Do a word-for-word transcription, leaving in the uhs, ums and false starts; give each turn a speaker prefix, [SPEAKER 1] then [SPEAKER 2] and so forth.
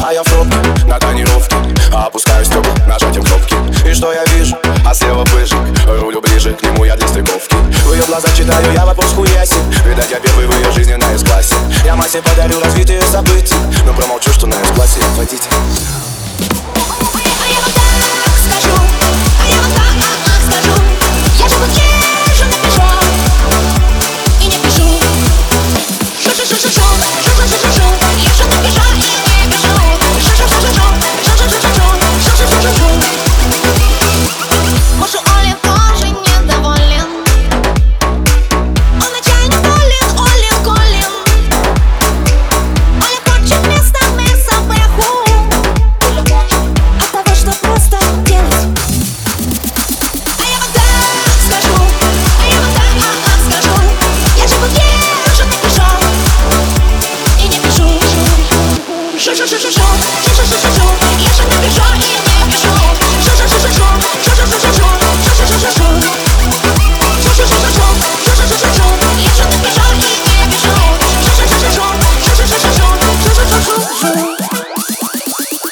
[SPEAKER 1] а я в пробке на тонировке. Опускаю стекла нажатием кнопки. И что я вижу? А слева пыжик. Рулю ближе к нему я для стыковки. В ее глазах читаю я вопрос хуясен. Видать, я первый в ее жизни на С-классе. Я массе подарю развитие событий, но промолчу, что на С-классе я водитель.
[SPEAKER 2] Шо-шо-шо-шо-шо